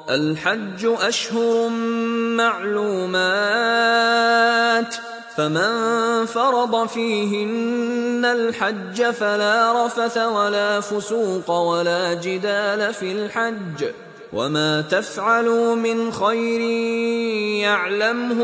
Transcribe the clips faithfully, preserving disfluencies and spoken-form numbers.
الحج أشهر معلومات، فمن فرض فيهن الحج فلا رفث ولا فسوق ولا جدال في الحج، وما تفعلوا من خير يعلمه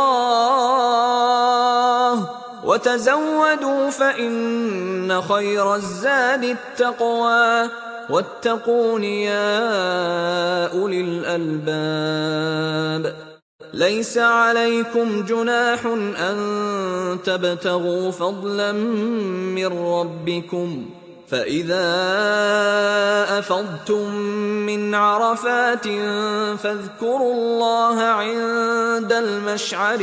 الله، وتزودوا فإن خير الزاد التقوى، واتقون يا أولي الألباب. ليس عليكم جناح أن تبتغوا فضلا من ربكم، فإذا أفضتم من عرفات فاذكروا الله عند المشعر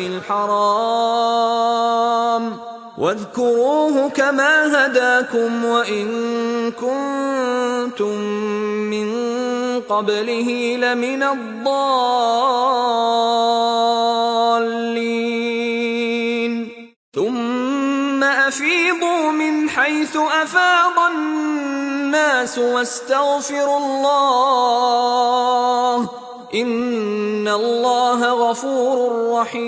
الحرام، واذكروه كما هداكم وإن كنتم من قبله لمن الضالين. ثم أفيضوا من حيث أفاض الناس واستغفروا الله، إن الله غفور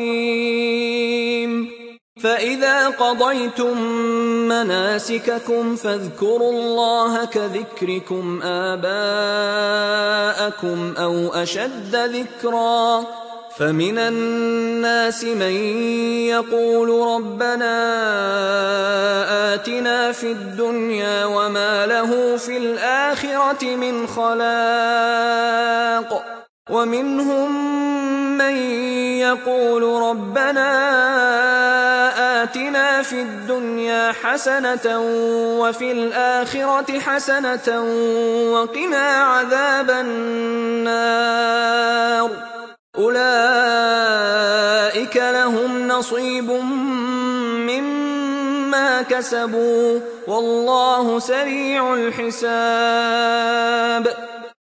رحيم. فإذا قضيتم مناسككم فاذكروا الله كذكركم آباءكم أو أشد ذكرا، فمن الناس من يقول ربنا آتنا في الدنيا وما له في الآخرة من خلاق، ومنهم من يقول ربنا آتنا في الدنيا حسنة وفي الآخرة حسنة وقنا عذاب النار. أولئك لهم نصيب مما كسبوا والله سريع الحساب.